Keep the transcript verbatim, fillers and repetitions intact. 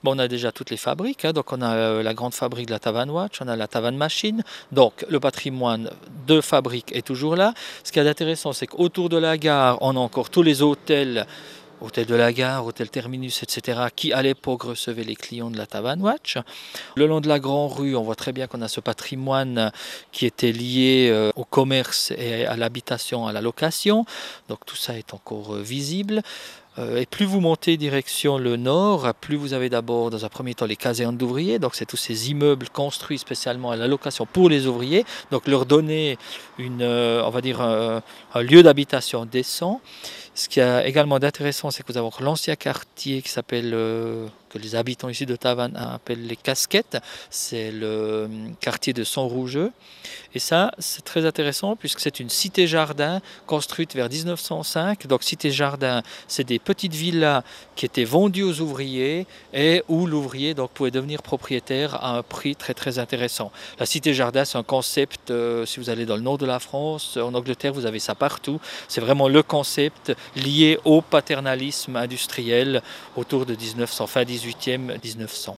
Bon, on a déjà toutes les fabriques, hein, donc on a euh, la grande fabrique de la Tavannes Watch, on a la Tavannes Machine, donc le patrimoine de fabrique est toujours là. Ce qui est intéressant, c'est qu'autour de la gare, on a encore tous les hôtels, hôtel de la gare, hôtel Terminus, et cetera, qui à l'époque recevaient les clients de la Tavannes Watch. Le long de la Grande Rue, on voit très bien qu'on a ce patrimoine qui était lié euh, au commerce et à l'habitation, à la location. Donc tout ça est encore euh, visible. Euh, et plus vous montez direction le nord, plus vous avez d'abord dans un premier temps les casernes d'ouvriers. Donc c'est tous ces immeubles construits spécialement à la location pour les ouvriers. Donc leur donner une, euh, on va dire un, un lieu d'habitation décent. Ce qui est également d'intéressant, c'est que vous avez l'ancien quartier qui s'appelle, euh, que les habitants ici de Tavannes appellent les Casquettes. C'est le quartier de Saint-Rougeux. Et ça, c'est très intéressant puisque c'est une cité-jardin construite vers dix-neuf cent cinq. Donc cité-jardin, c'est des petites villas qui étaient vendues aux ouvriers et où l'ouvrier donc pouvait devenir propriétaire à un prix très très intéressant. La cité-jardin, c'est un concept, euh, si vous allez dans le nord de la France, en Angleterre, vous avez ça partout. C'est vraiment le concept lié au paternalisme industriel autour de dix-neuf cents, fin dix-huitième, dix-neuf cents.